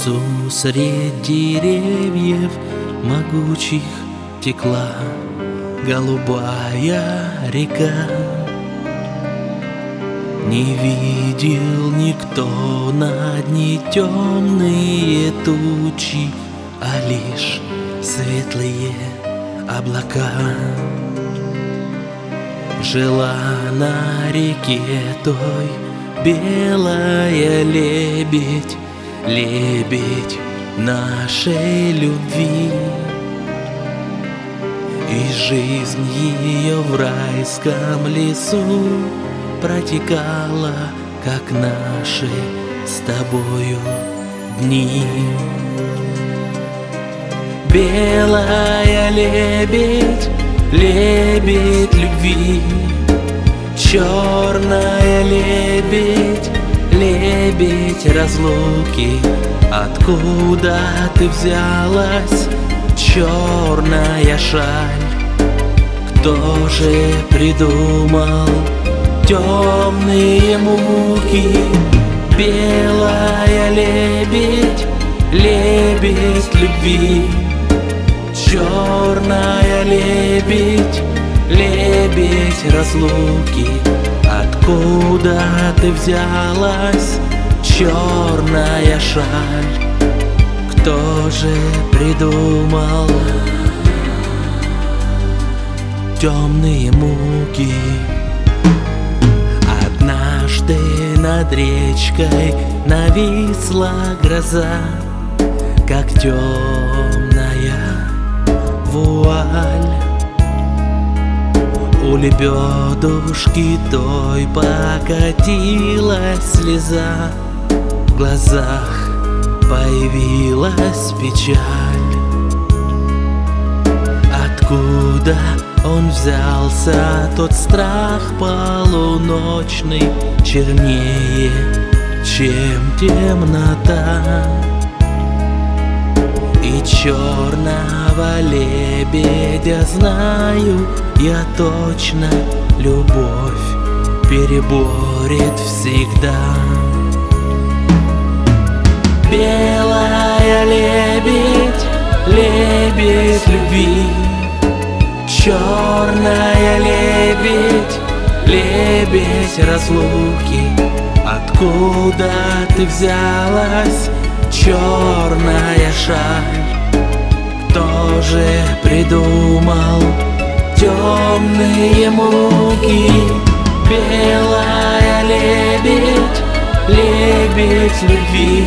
лесу средь деревьев могучих текла голубая река. Не видел никто на дне темные тучи, а лишь светлые облака. Жила на реке той белая лебедь, лебедь нашей любви. И жизнь ее в райском лесу протекала, как наши с тобою дни. Белая лебедь, лебедь любви, черная лебедь, лебедь разлуки. Откуда ты взялась, черная шаль? Кто же придумал темные муки? Белая лебедь, лебедь любви, черная лебедь, лебедь разлуки. Откуда ты взялась, черная шаль? Кто же придумал темные муки? Однажды над речкой нависла гроза, как темная вуаль. У лебедушки той покатилась слеза, в глазах появилась печаль. Откуда он взялся, тот страх полуночный, чернее, чем темнота? И черного лебедя знаю я точно, любовь переборет всегда. Белая лебедь, лебедь любви, черная лебедь, лебедь разлуки. Откуда ты взялась, черная шаль? Кто же придумал темные муки? Белая лебедь, лебедь любви,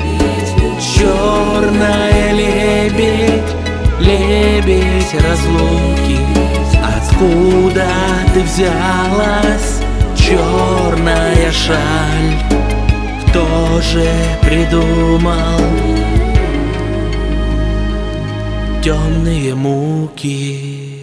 черная лебедь, лебедь разлуки. Откуда ты взялась, черная шаль? Кто же придумал темные муки?